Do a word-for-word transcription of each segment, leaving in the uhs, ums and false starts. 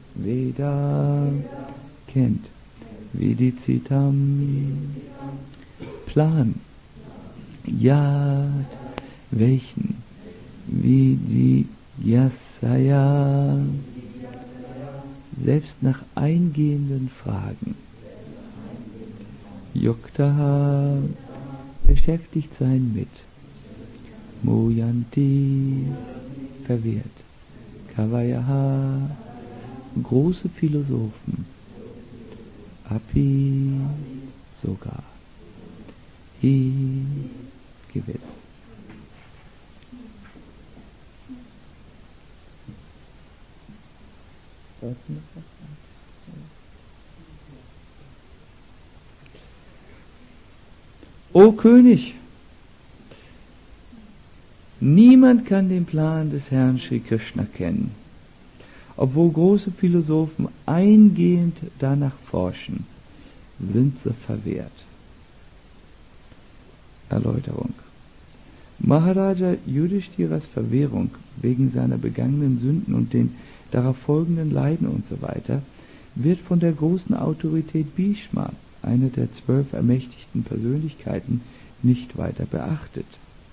Veda kennt, Vidicitam Plan, Yad welchen, Vidyasaya selbst nach eingehenden Fragen, Yukta beschäftigt sein mit, Moyanti verwehrt, Kavayaha große Philosophen, Api sogar, Hi gewiss. O König, niemand kann den Plan des Herrn Sri Krishna kennen, obwohl große Philosophen eingehend danach forschen, sind sie verwehrt. Erläuterung. Maharaja Yudhishtiras Verwehrung wegen seiner begangenen Sünden und den darauf folgenden Leiden und so weiter wird von der großen Autorität Bhishma, einer der zwölf ermächtigten Persönlichkeiten, nicht weiter beachtet.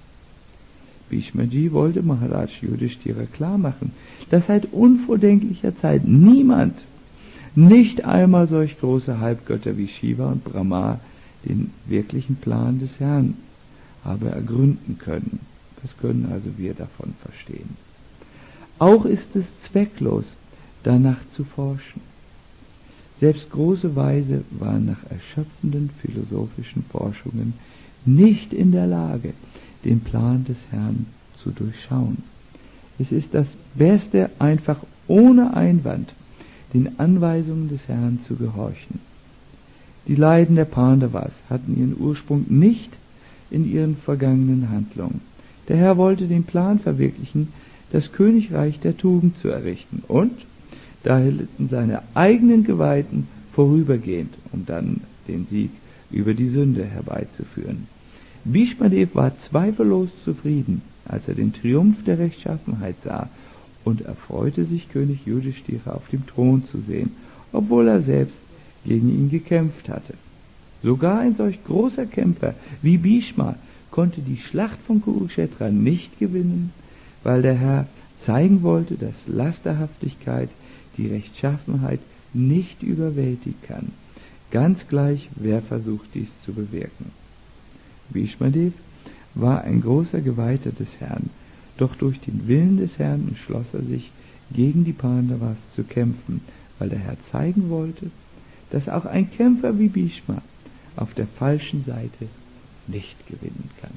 Bhishmaji wollte Maharaj Yudhishthira klar machen, dass seit unvordenklicher Zeit niemand, nicht einmal solch große Halbgötter wie Shiva und Brahma, den wirklichen Plan des Herrn habe ergründen können. Was können also wir davon verstehen? Auch ist es zwecklos, danach zu forschen. Selbst große Weise waren nach erschöpfenden philosophischen Forschungen nicht in der Lage, den Plan des Herrn zu durchschauen. Es ist das Beste, einfach ohne Einwand den Anweisungen des Herrn zu gehorchen. Die Leiden der Pandavas hatten ihren Ursprung nicht in ihren vergangenen Handlungen. Der Herr wollte den Plan verwirklichen, das Königreich der Tugend zu errichten, und da litten seine eigenen Geweihten vorübergehend, um dann den Sieg über die Sünde herbeizuführen. Bhishmadev war zweifellos zufrieden, als er den Triumph der Rechtschaffenheit sah, und erfreute sich, König Yudhishthira auf dem Thron zu sehen, obwohl er selbst gegen ihn gekämpft hatte. Sogar ein solch großer Kämpfer wie Bhishma konnte die Schlacht von Kurukshetra nicht gewinnen, weil der Herr zeigen wollte, dass Lasterhaftigkeit die Rechtschaffenheit nicht überwältigen kann, ganz gleich, wer versucht, dies zu bewirken. Bhishmadev war ein großer Geweihter des Herrn, doch durch den Willen des Herrn entschloss er sich, gegen die Pandavas zu kämpfen, weil der Herr zeigen wollte, dass auch ein Kämpfer wie Bhishma auf der falschen Seite nicht gewinnen kann.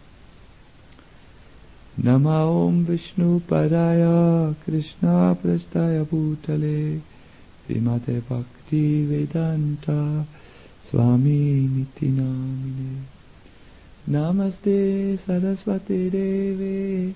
Nama Om Vishnu Padaya Krishna Prastaya Bhutale Srimate Bhakti Vedanta Swami Niti Namine Namaste Saraswati Deve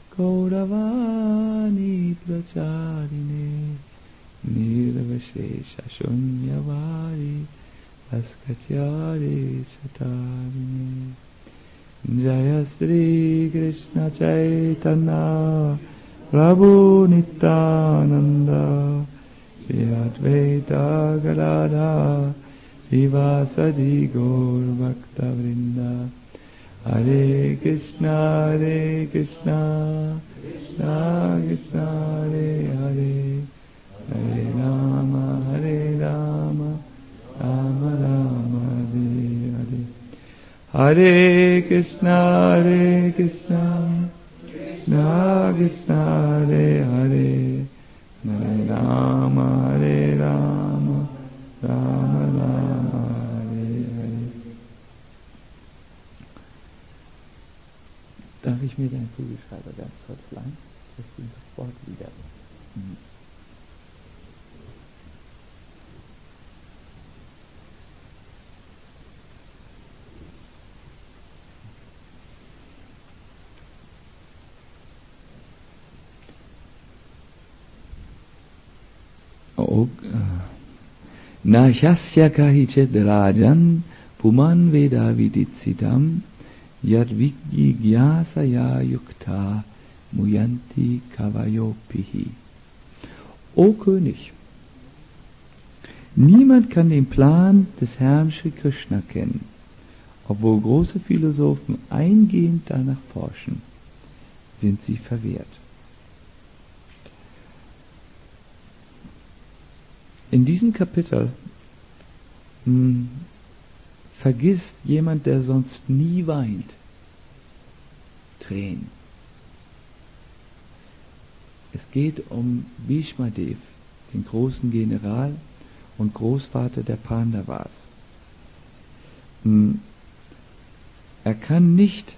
Gauravani Pracharine Nirvashesha Shunyavadi Askatyare Satarine Jaya Sri Krishna Chaitanya Prabhu Nityananda Shri Advaita Gadadhar Srivasadi Gaur Bhakta Vrinda Hare Krishna Hare Krishna Krishna Krishna Hare Hare Hare Rama Hare Rama Rama Rama Hare Hare Hare Krishna Hare Krishna Krishna Krishna Hare Hare Hare Rama Hare Rama Rama Rama Hare Hare. Darf ich mir deinen Kugelschreiber ganz kurz leihen? Das sind sofort wieder. Mhm. Nashasya kahichet rajan puman veda vidicitam yad vigyasaya yukta muyanti kavayopihi. O König, Niemand kann den Plan des Herrn Sri Krishna kennen, obwohl große Philosophen eingehend danach forschen, sind sie verwehrt. In diesem Kapitel mh, vergisst jemand, der sonst nie weint, Tränen. Es geht um Bhishma Dev, den großen General und Großvater der Pandavas. Er kann nicht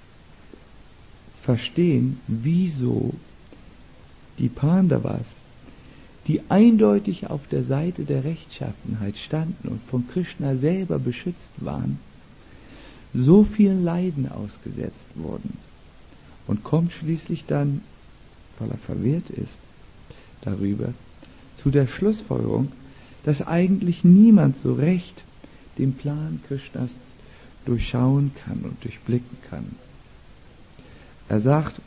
verstehen, wieso die Pandavas, die eindeutig auf der Seite der Rechtschaffenheit standen und von Krishna selber beschützt waren, so vielen Leiden ausgesetzt wurden, und kommt schließlich dann, weil er verwirrt ist darüber, zu der Schlussfolgerung, dass eigentlich niemand so recht den Plan Krishnas durchschauen kann und durchblicken kann. Er sagt,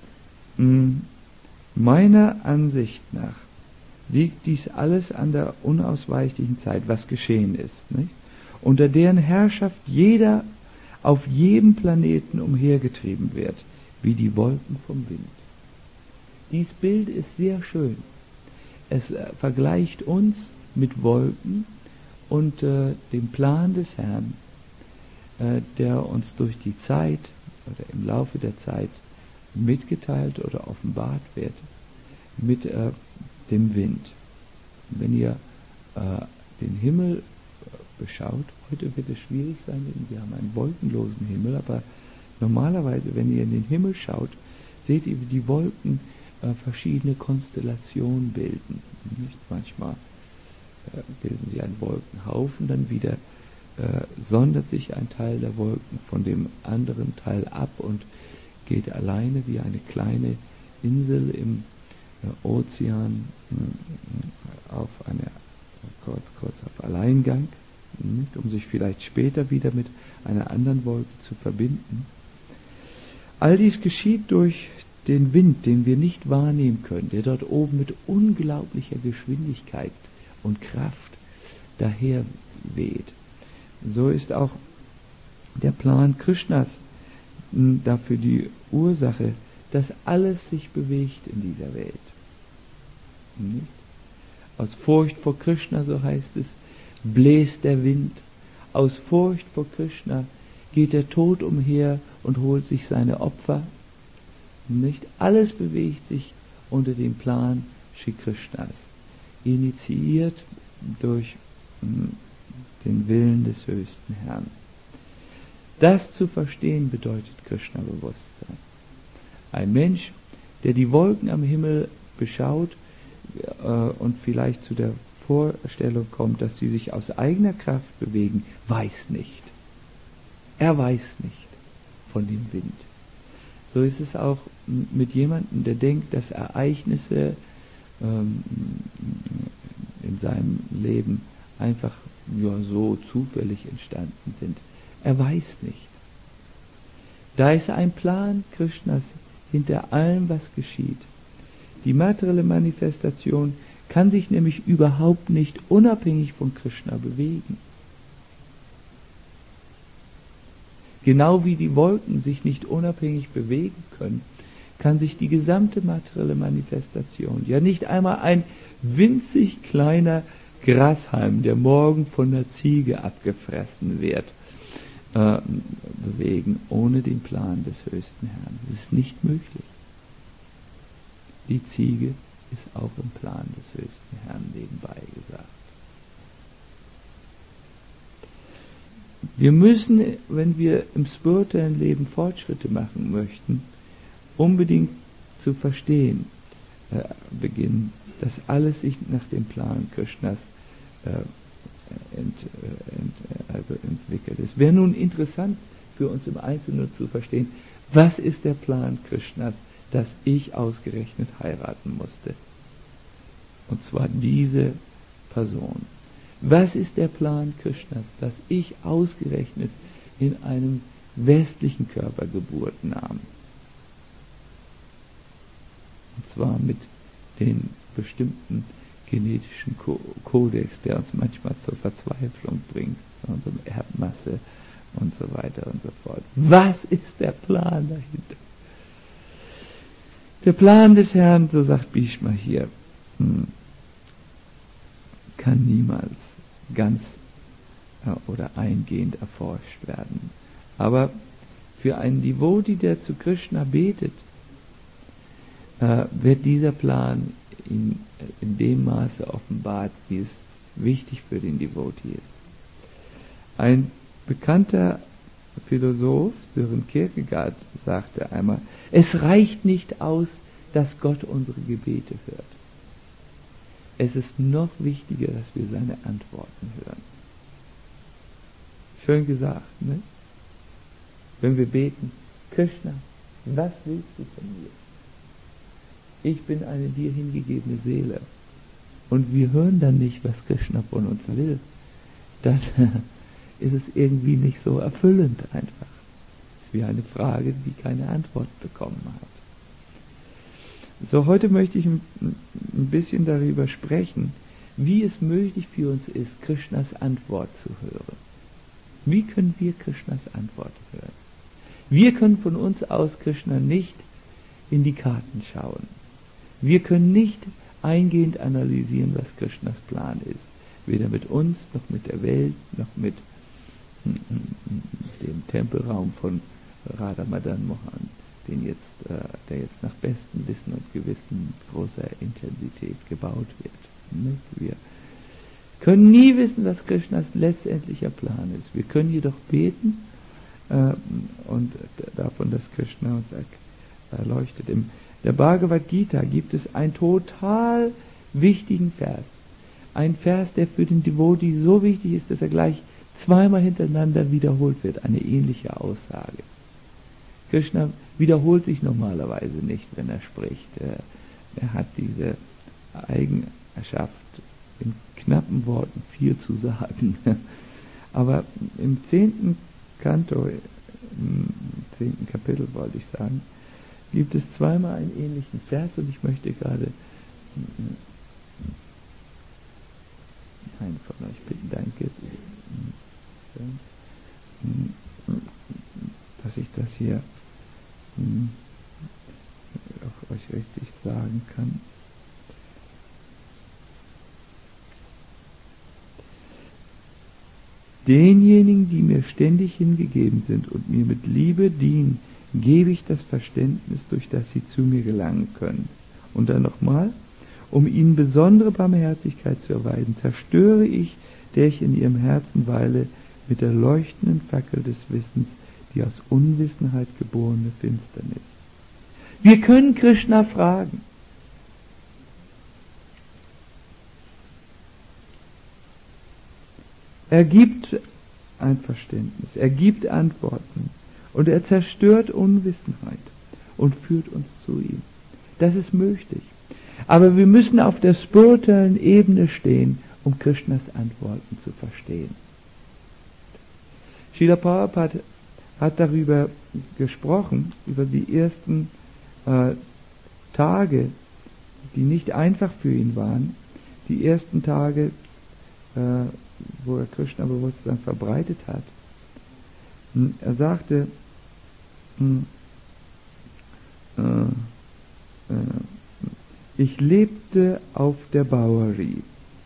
meiner Ansicht nach liegt dies alles an der unausweichlichen Zeit, was geschehen ist, nicht? Unter deren Herrschaft jeder auf jedem Planeten umhergetrieben wird, wie die Wolken vom Wind. Dies Bild ist sehr schön. Es äh, vergleicht uns mit Wolken und äh, dem Plan des Herrn, äh, der uns durch die Zeit oder im Laufe der Zeit mitgeteilt oder offenbart wird, mit äh, dem Wind. Wenn ihr äh, den Himmel äh, beschaut, heute wird es schwierig sein, denn wir haben einen wolkenlosen Himmel, aber normalerweise, wenn ihr in den Himmel schaut, seht ihr, wie die Wolken äh, verschiedene Konstellationen bilden. Nicht? Manchmal äh, bilden sie einen Wolkenhaufen, dann wieder äh, sondert sich ein Teil der Wolken von dem anderen Teil ab und geht alleine wie eine kleine Insel im äh, Ozean äh, auf eine kurz, kurz auf Alleingang, nicht? Um sich vielleicht später wieder mit einer anderen Wolke zu verbinden. All dies geschieht durch den Wind, den wir nicht wahrnehmen können, der dort oben mit unglaublicher Geschwindigkeit und Kraft daher weht. So ist auch der Plan Krishnas dafür die Ursache, dass alles sich bewegt in dieser Welt. Nicht? Aus Furcht vor Krishna, so heißt es, bläst der Wind. Aus Furcht vor Krishna geht der Tod umher und holt sich seine Opfer. Nicht alles bewegt sich unter dem Plan Shri Krishnas, initiiert durch mh, den Willen des höchsten Herrn. Das zu verstehen bedeutet Krishna-Bewusstsein. Ein Mensch, der die Wolken am Himmel beschaut äh, und vielleicht zu der Vorstellung kommt, dass sie sich aus eigener Kraft bewegen, weiß nicht. Er weiß nicht von dem Wind. So ist es auch mit jemandem, der denkt, dass Ereignisse ähm, in seinem Leben einfach ja, so zufällig entstanden sind. Er weiß nicht. Da ist ein Plan Krishnas hinter allem, was geschieht. Die materielle Manifestation kann sich nämlich überhaupt nicht unabhängig von Krishna bewegen. Genau wie die Wolken sich nicht unabhängig bewegen können, kann sich die gesamte materielle Manifestation, ja nicht einmal ein winzig kleiner Grashalm, der morgen von der Ziege abgefressen wird, äh, bewegen, ohne den Plan des höchsten Herrn. Das ist nicht möglich. Die Ziege ist auch im Plan des höchsten Herrn nebenbei gesagt. Wir müssen, wenn wir im spirituellen Leben Fortschritte machen möchten, unbedingt zu verstehen äh, beginnen, dass alles sich nach dem Plan Krishnas äh, ent, äh, ent, also entwickelt. Es wäre nun interessant für uns im Einzelnen zu verstehen, was ist der Plan Krishnas, dass ich ausgerechnet heiraten musste. Und zwar diese Person. Was ist der Plan Krishnas, dass ich ausgerechnet in einem westlichen Körper Geburt nahm? Und zwar mit den bestimmten genetischen Kodex, der uns manchmal zur Verzweiflung bringt, unsere Erbmasse und so weiter und so fort. Was ist der Plan dahinter? Der Plan des Herrn, so sagt Bhishma hier, kann niemals ganz oder eingehend erforscht werden. Aber für einen Devotee, der zu Krishna betet, wird dieser Plan in, in dem Maße offenbart, wie es wichtig für den Devotee ist. Ein bekannter Philosoph, Søren Kierkegaard, sagte einmal, es reicht nicht aus, dass Gott unsere Gebete hört. Es ist noch wichtiger, dass wir seine Antworten hören. Schön gesagt, ne? Wenn wir beten, Krishna, was willst du von mir? Ich bin eine dir hingegebene Seele. Und wir hören dann nicht, was Krishna von uns will. Dann ist es irgendwie nicht so erfüllend einfach. Es ist wie eine Frage, die keine Antwort bekommen hat. So, heute möchte ich ein bisschen darüber sprechen, wie es möglich für uns ist, Krishnas Antwort zu hören. Wie können wir Krishnas Antwort hören? Wir können von uns aus Krishna nicht in die Karten schauen. Wir können nicht eingehend analysieren, was Krishnas Plan ist. Weder mit uns, noch mit der Welt, noch mit dem Tempelraum von Radha Madan Mohan, den jetzt, äh, der jetzt nach bestem Wissen und Gewissen großer Intensität gebaut wird. Nicht? Wir können nie wissen, was Krishnas letztendlicher Plan ist. Wir können jedoch beten äh, und davon, dass Krishna uns erleuchtet. Im der Bhagavad Gita gibt es einen total wichtigen Vers. Ein Vers, der für den Devotee so wichtig ist, dass er gleich zweimal hintereinander wiederholt wird. Eine ähnliche Aussage. Krishna wiederholt sich normalerweise nicht, wenn er spricht. Er hat diese Eigenschaft, in knappen Worten viel zu sagen. Aber im zehnten Kanto, im zehnten Kapitel wollte ich sagen, gibt es zweimal einen ähnlichen Vers und ich möchte gerade einen von euch bitten, danke, dass ich das hier auch euch richtig sagen kann. Denjenigen, die mir ständig hingegeben sind und mir mit Liebe dienen, gebe ich das Verständnis, durch das sie zu mir gelangen können. Und dann nochmal, um ihnen besondere Barmherzigkeit zu erweisen, zerstöre ich, der ich in ihrem Herzen weile, mit der leuchtenden Fackel des Wissens die aus Unwissenheit geborene Finsternis. Wir können Krishna fragen. Er gibt ein Verständnis, er gibt Antworten. Und er zerstört Unwissenheit und führt uns zu ihm. Das ist möglich. Aber wir müssen auf der spirituellen Ebene stehen, um Krishnas Antworten zu verstehen. Srila Prabhupada hat darüber gesprochen, über die ersten äh, Tage, die nicht einfach für ihn waren, die ersten Tage, äh, wo er Krishna-Bewusstsein verbreitet hat. Er sagte, ich lebte auf der Bowery.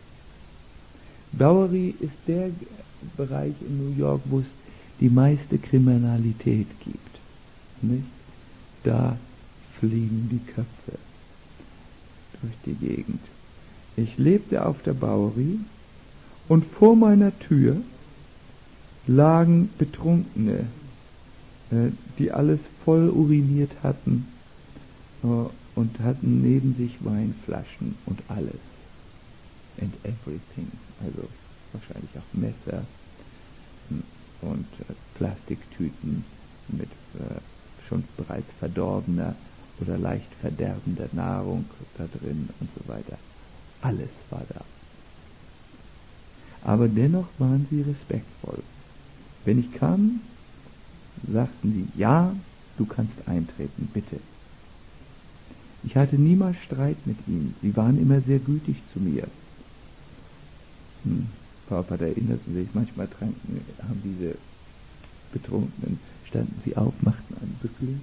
Bowery ist der Bereich in New York, wo es die meiste Kriminalität gibt. Nicht? Da fliegen die Köpfe durch die Gegend. Ich lebte auf der Bowery und vor meiner Tür lagen Betrunkene, die alles voll uriniert hatten und hatten neben sich Weinflaschen und alles. And everything. Also wahrscheinlich auch Messer und Plastiktüten mit schon bereits verdorbener oder leicht verderbender Nahrung da drin und so weiter. Alles war da. Aber dennoch waren sie respektvoll. Wenn ich kam, sagten sie, ja, du kannst eintreten, bitte. Ich hatte niemals Streit mit ihnen. Sie waren immer sehr gütig zu mir. Hm. Prabhupada erinnerten sich, manchmal tranken, haben diese Betrunkenen, standen sie auf, machten einen Bückling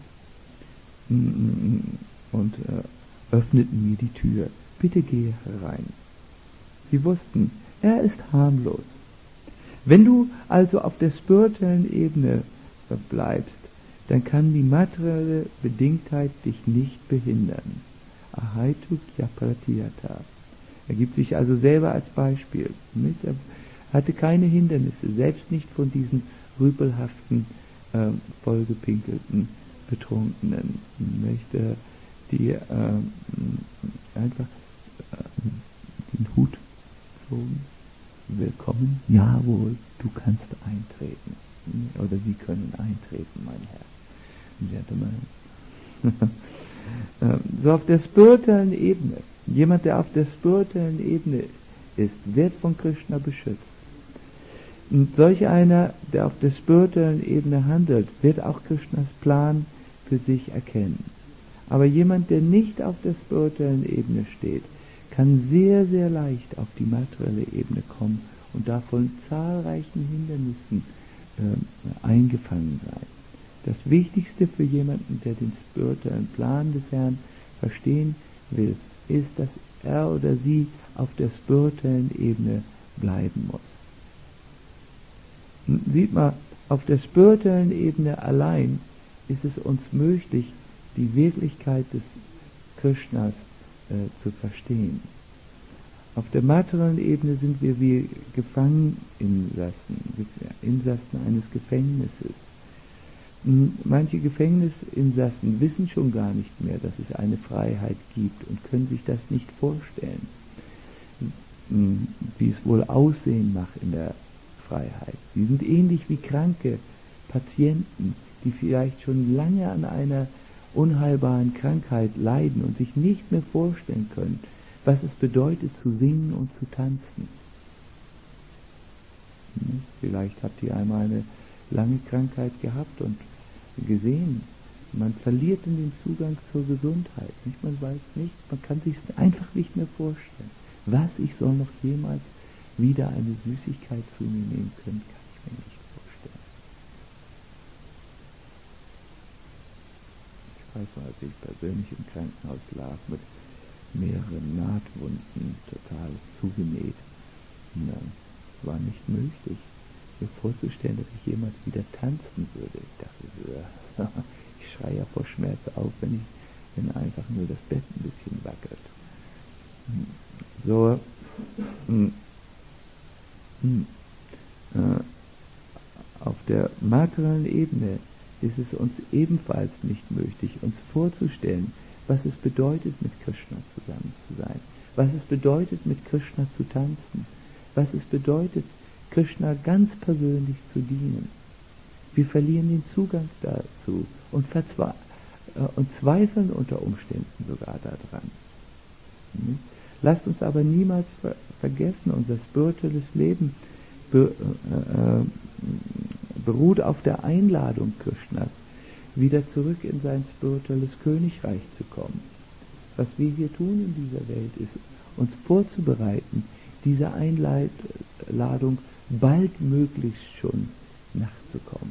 und äh, öffneten mir die Tür. Bitte gehe herein. Sie wussten, er ist harmlos. Wenn du also auf der spirituellen Ebene bleibst, dann kann die materielle Bedingtheit dich nicht behindern. Ahaitu Kyapratiyata. Er gibt sich also selber als Beispiel. Nicht? Er hatte keine Hindernisse, selbst nicht von diesen rüpelhaften, äh, vollgepinkelten Betrunkenen, nicht? Äh, die äh, einfach äh, den Hut flogen. Willkommen, jawohl, du kannst eintreten. Oder Sie können eintreten, mein Herr. So auf der spirituellen Ebene, jemand, der auf der spirituellen Ebene ist, wird von Krishna beschützt. Und solch einer, der auf der spirituellen Ebene handelt, wird auch Krishnas Plan für sich erkennen. Aber jemand, der nicht auf der spirituellen Ebene steht, kann sehr, sehr leicht auf die materielle Ebene kommen und da von zahlreichen Hindernissen äh, eingefangen sein. Das Wichtigste für jemanden, der den spirituellen Plan des Herrn verstehen will, ist, dass er oder sie auf der spirituellen Ebene bleiben muss. Sieht man, auf der spirituellen Ebene allein ist es uns möglich, die Wirklichkeit des Krishnas äh, zu verstehen. Auf der materiellen Ebene sind wir wie Gefangeninsassen, Insassen eines Gefängnisses. Manche Gefängnisinsassen wissen schon gar nicht mehr, dass es eine Freiheit gibt und können sich das nicht vorstellen, wie es wohl Aussehen macht in der Freiheit. Sie sind ähnlich wie kranke Patienten, die vielleicht schon lange an einer unheilbaren Krankheit leiden und sich nicht mehr vorstellen können, was es bedeutet zu singen und zu tanzen. Vielleicht habt ihr einmal eine lange Krankheit gehabt und gesehen, man verliert in den Zugang zur Gesundheit. Nicht? Man weiß nicht, man kann sich einfach nicht mehr vorstellen. Was, ich soll noch jemals wieder eine Süßigkeit zu mir nehmen können, kann ich mir nicht vorstellen. Ich weiß noch, als ich persönlich im Krankenhaus lag mit mehreren Nahtwunden, total zugenäht. Es war nicht möglich, mir vorzustellen, dass ich jemals wieder tanzen würde. Ich dachte, ich schreie ja vor Schmerz auf, wenn ich, wenn einfach nur das Bett ein bisschen wackelt. So, hm, hm, äh, auf der materiellen Ebene ist es uns ebenfalls nicht möglich, uns vorzustellen, was es bedeutet, mit Krishna zusammen zu sein, was es bedeutet, mit Krishna zu tanzen, was es bedeutet, Krishna ganz persönlich zu dienen. Wir verlieren den Zugang dazu und, verzwe- äh, und zweifeln unter Umständen sogar daran. Hm? Lasst uns aber niemals ver- vergessen, unser spirituelles Leben be- äh, beruht auf der Einladung Krishnas, wieder zurück in sein spirituelles Königreich zu kommen. Was wir hier tun in dieser Welt ist, uns vorzubereiten, dieser Einladung baldmöglichst schon nachzukommen.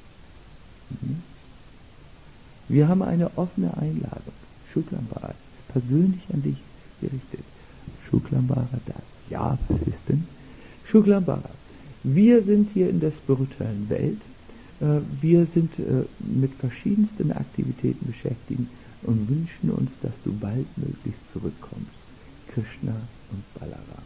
Wir haben eine offene Einladung. Shuklambara ist persönlich an dich gerichtet. Shuklambara das. Ja, was ist denn? Shuklambara. Wir sind hier in der spirituellen Welt. Wir sind mit verschiedensten Aktivitäten beschäftigt und wünschen uns, dass du baldmöglichst zurückkommst. Krishna und Balaram.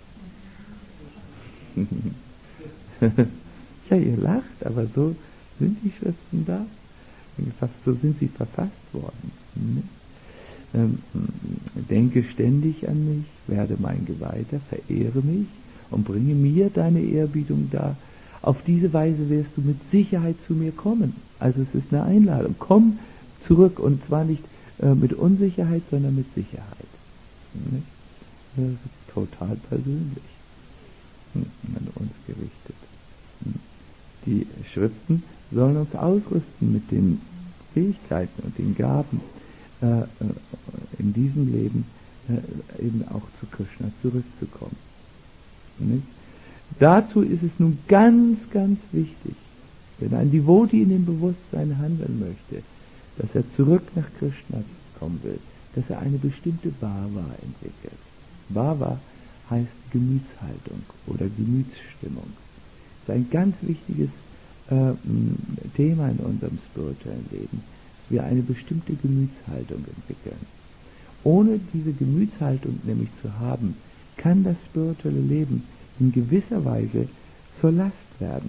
Ja, ihr lacht, aber so sind die Schriften da. So sind sie verfasst worden. Ähm, denke ständig an mich, werde mein Geweihter, verehre mich und bringe mir deine Ehrerbietung dar. Auf diese Weise wirst du mit Sicherheit zu mir kommen. Also es ist eine Einladung. Komm zurück, und zwar nicht äh, mit Unsicherheit, sondern mit Sicherheit. Nicht? Äh, total persönlich an uns gerichtet. Die Schriften sollen uns ausrüsten mit den Fähigkeiten und den Gaben, äh, in diesem Leben äh, eben auch zu Krishna zurückzukommen. Nicht? Dazu ist es nun ganz, ganz wichtig, wenn ein Devotee in dem Bewusstsein handeln möchte, dass er zurück nach Krishna kommen will, dass er eine bestimmte Bhava entwickelt. Bhava heißt Gemütshaltung oder Gemütsstimmung. Das ist ein ganz wichtiges äh, Thema in unserem spirituellen Leben, dass wir eine bestimmte Gemütshaltung entwickeln. Ohne diese Gemütshaltung nämlich zu haben, kann das spirituelle Leben in gewisser Weise zur Last werden.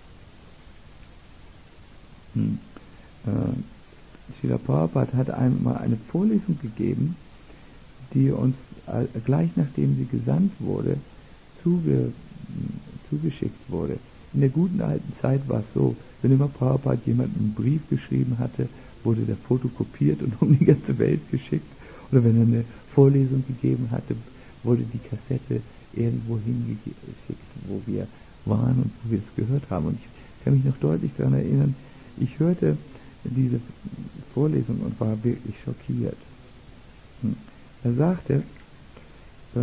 Hm. Äh, Srila Prabhupada hat einmal eine Vorlesung gegeben, die uns äh, gleich nachdem sie gesandt wurde, zuge, zugeschickt wurde. In der guten alten Zeit war es so, wenn immer Prabhupada jemanden einen Brief geschrieben hatte, wurde der fotokopiert und um die ganze Welt geschickt. Oder wenn er eine Vorlesung gegeben hatte, wurde die Kassette irgendwo hingeschickt, wo wir waren und wo wir es gehört haben. Und ich kann mich noch deutlich daran erinnern, ich hörte diese Vorlesung und war wirklich schockiert. Hm. Er sagte, äh,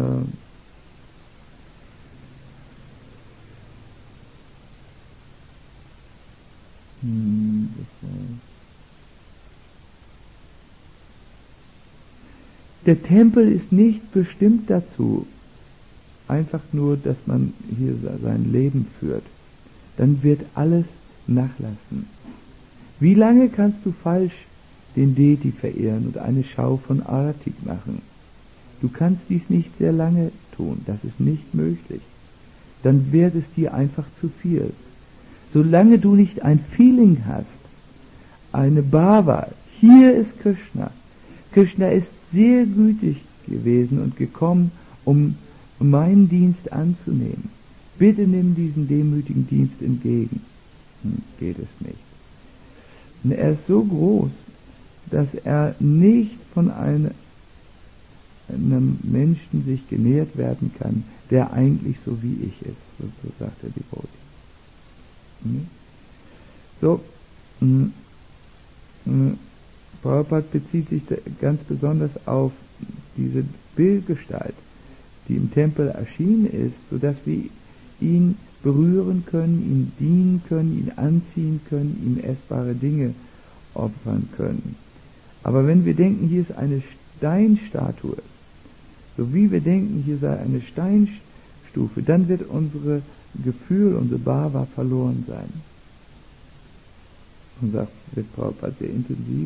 hm, das war, der Tempel ist nicht bestimmt dazu, einfach nur, dass man hier sein Leben führt. Dann wird alles nachlassen. Wie lange kannst du falsch den Deity verehren und eine Schau von Artik machen? Du kannst dies nicht sehr lange tun, das ist nicht möglich. Dann wird es dir einfach zu viel. Solange du nicht ein Feeling hast, eine Bhava, hier ist Krishna. Krishna ist sehr gütig gewesen und gekommen, um meinen Dienst anzunehmen. Bitte nimm diesen demütigen Dienst entgegen. Hm, geht es nicht. Und er ist so groß, dass er nicht von einem, einem Menschen sich genährt werden kann, der eigentlich so wie ich ist. So, so sagt der Devotee. Hm? So, hm, hm, Prabhupada bezieht sich ganz besonders auf diese Bildgestalt, die im Tempel erschienen ist, sodass wir ihn berühren können, ihm dienen können, ihn anziehen können, ihm essbare Dinge opfern können. Aber wenn wir denken, hier ist eine Steinstatue, so wie wir denken, hier sei eine Steinstufe, dann wird unsere Gefühl, unsere Bhava verloren sein. Und sagt, wird Prabhupada sehr intensiv,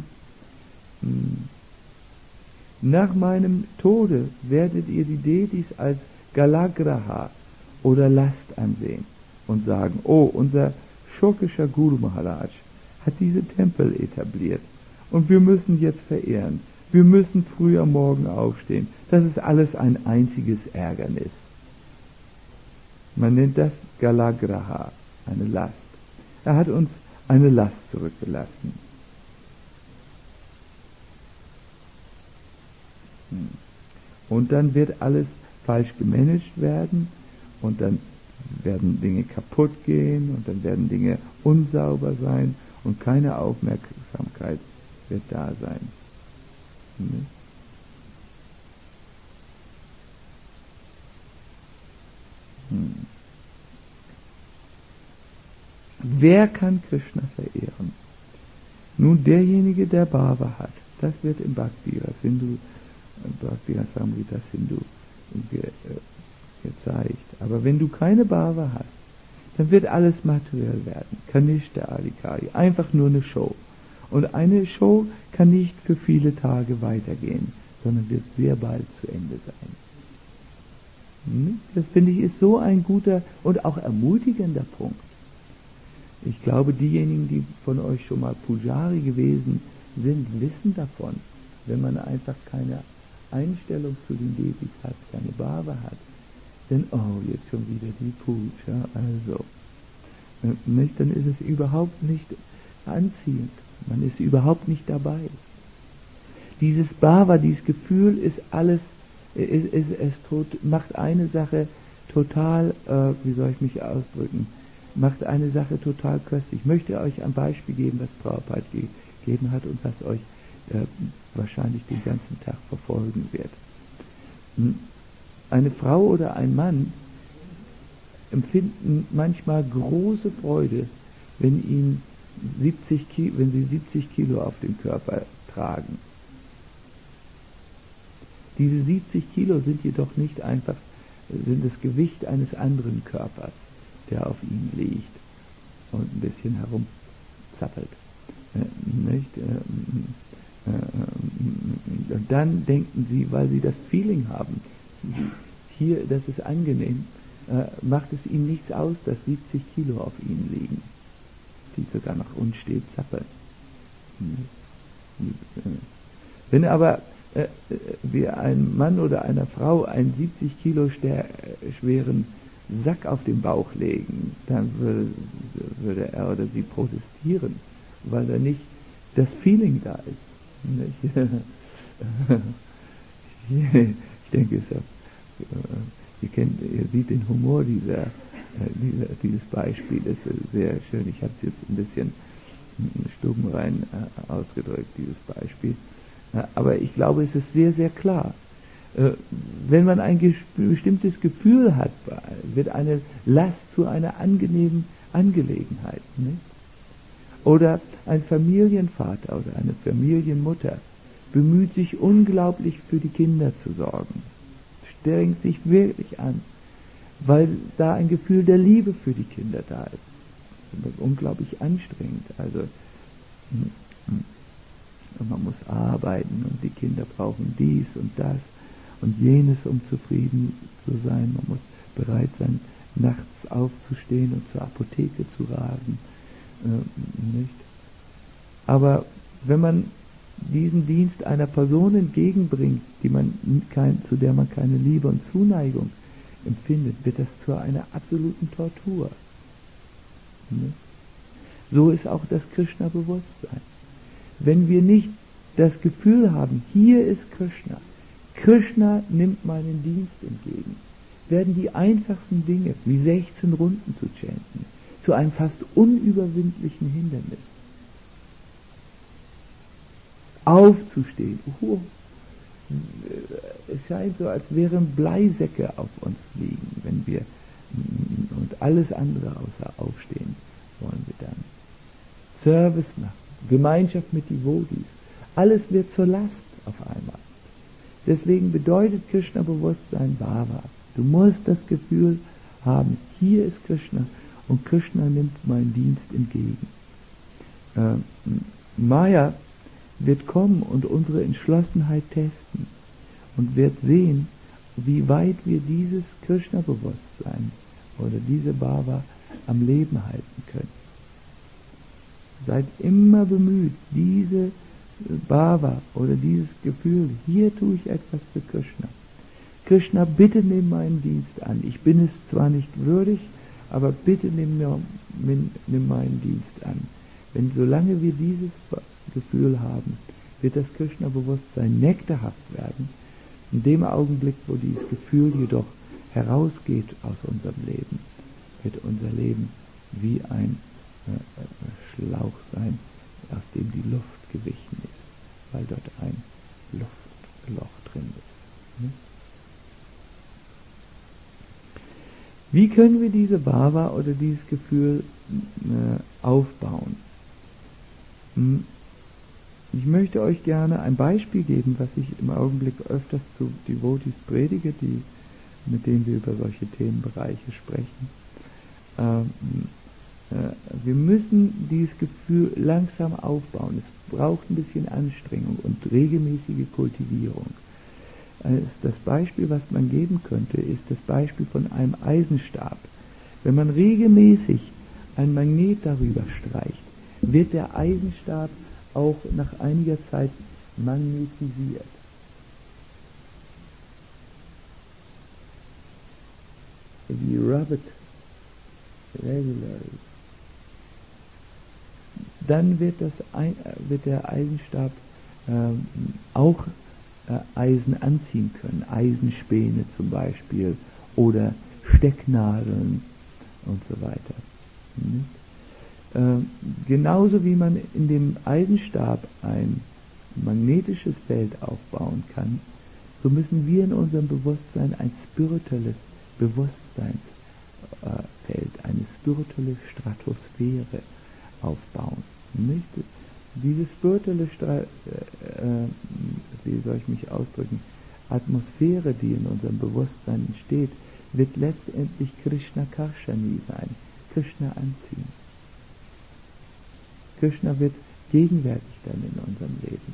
nach meinem Tode werdet ihr die Deities als Galagraha oder Last ansehen und sagen, oh, unser schurkischer Guru Maharaj hat diese Tempel etabliert und wir müssen jetzt verehren. Wir müssen früh am Morgen aufstehen. Das ist alles ein einziges Ärgernis. Man nennt das Galagraha, eine Last. Er hat uns eine Last zurückgelassen. Und dann wird alles falsch gemanagt werden und dann werden Dinge kaputt gehen und dann werden Dinge unsauber sein und keine Aufmerksamkeit wird da sein. Hm? Hm. Wer kann Krishna verehren? Nun, derjenige, der Bhava hat. Das wird im Bhakti Sindhu Bhakti Rasamrita Sindhu ge, äh, gezeigt. Aber wenn du keine Bhava hast, dann wird alles materiell werden. Kanishta Adhikari. Einfach nur eine Show. Und eine Show kann nicht für viele Tage weitergehen, sondern wird sehr bald zu Ende sein. Hm? Das finde ich ist so ein guter und auch ermutigender Punkt. Ich glaube, diejenigen, die von euch schon mal Pujari gewesen sind, wissen davon, wenn man einfach keine Einstellung zu den Deities hat, keine Bhava hat, dann, oh, jetzt schon wieder die Puja, also, nicht, dann ist es überhaupt nicht anziehend, man ist überhaupt nicht dabei. Dieses Bhava, dieses Gefühl ist alles, ist, ist, es tot, macht eine Sache total, äh, wie soll ich mich ausdrücken, macht eine Sache total köstlich. Ich möchte euch ein Beispiel geben, was Prabhupada gegeben hat und was euch äh, wahrscheinlich den ganzen Tag verfolgen wird. Eine Frau oder ein Mann empfinden manchmal große Freude, wenn, ihn siebzig Kilo, wenn sie siebzig Kilo auf dem Körper tragen. Diese siebzig Kilo sind jedoch nicht einfach, sind das Gewicht eines anderen Körpers, der auf ihm liegt und ein bisschen herumzappelt. Äh, nicht? Äh, äh, und dann denken sie, weil sie das Feeling haben, hier, das ist angenehm, äh, macht es ihnen nichts aus, dass siebzig Kilo auf ihnen liegen, die sogar noch unstet zappeln. Wenn aber äh, wir einem Mann oder einer Frau einen siebzig Kilo schweren Sack auf den Bauch legen, dann würde, würde er oder sie protestieren, weil da nicht das Feeling da ist. Ich denke, es ist, ihr, kennt, ihr seht den Humor dieser, dieser, dieses Beispiel, das ist sehr schön. Ich habe es jetzt ein bisschen stubenrein ausgedrückt, dieses Beispiel. Aber ich glaube, es ist sehr, sehr klar. Wenn man ein bestimmtes Gefühl hat, wird eine Last zu einer angenehmen Angelegenheit. Nicht? Oder ein Familienvater oder eine Familienmutter bemüht sich unglaublich für die Kinder zu sorgen, strengt sich wirklich an, weil da ein Gefühl der Liebe für die Kinder da ist. Das ist unglaublich anstrengend. Also man muss arbeiten und die Kinder brauchen dies und das und jenes, um zufrieden zu sein. Man muss bereit sein, nachts aufzustehen und zur Apotheke zu rasen. Äh, nicht? Aber wenn man diesen Dienst einer Person entgegenbringt, die man kein, zu der man keine Liebe und Zuneigung empfindet, wird das zu einer absoluten Tortur. Nicht? So ist auch das Krishna-Bewusstsein. Wenn wir nicht das Gefühl haben, hier ist Krishna, Krishna nimmt meinen Dienst entgegen, werden die einfachsten Dinge, wie sechzehn Runden zu chanten, zu einem fast unüberwindlichen Hindernis. Aufzustehen, oh, es scheint so, als wären Bleisäcke auf uns liegen, wenn wir, und alles andere außer Aufstehen wollen wir dann. Service machen, Gemeinschaft mit Devotees, alles wird zur Last auf einmal. Deswegen bedeutet Krishna-Bewusstsein Bhava. Du musst das Gefühl haben, hier ist Krishna und Krishna nimmt meinen Dienst entgegen. Äh, Maya wird kommen und unsere Entschlossenheit testen und wird sehen, wie weit wir dieses Krishna-Bewusstsein oder diese Bhava am Leben halten können. Seid immer bemüht, diese Bhava oder dieses Gefühl, hier tue ich etwas für Krishna. Krishna, bitte nimm meinen Dienst an. Ich bin es zwar nicht würdig, aber bitte nimm, mir, nimm meinen Dienst an. Wenn solange wir dieses Gefühl haben, wird das Krishna-Bewusstsein nektarhaft werden. In dem Augenblick, wo dieses Gefühl jedoch herausgeht aus unserem Leben, wird unser Leben wie ein äh, Schlauch sein, aus dem die Luft gewichen ist, weil dort ein Luftloch drin ist. Hm? Wie können wir diese Bhava oder dieses Gefühl äh, aufbauen? Hm? Ich möchte euch gerne ein Beispiel geben, was ich im Augenblick öfters zu Devotees predige, die, mit denen wir über solche Themenbereiche sprechen. Ähm, äh, wir müssen dieses Gefühl langsam aufbauen. Es braucht ein bisschen Anstrengung und regelmäßige Kultivierung. Also das Beispiel, was man geben könnte, ist das Beispiel von einem Eisenstab. Wenn man regelmäßig ein Magnet darüber streicht, wird der Eisenstab auch nach einiger Zeit magnetisiert. If you rub it regularly, dann wird, das, wird der Eisenstab ähm, auch äh, Eisen anziehen können, Eisenspäne zum Beispiel oder Stecknadeln und so weiter. Hm? Äh, genauso wie man in dem Eisenstab ein, magnetisches Feld aufbauen kann, so müssen wir in unserem Bewusstsein ein spirituelles Bewusstseinsfeld, eine spirituelle Stratosphäre aufbauen. Nicht? Diese spirituelle, Stra äh, wie soll ich mich ausdrücken, Atmosphäre, die in unserem Bewusstsein entsteht, wird letztendlich Krishna Karshani sein, Krishna anziehen. Krishna wird gegenwärtig dann in unserem Leben.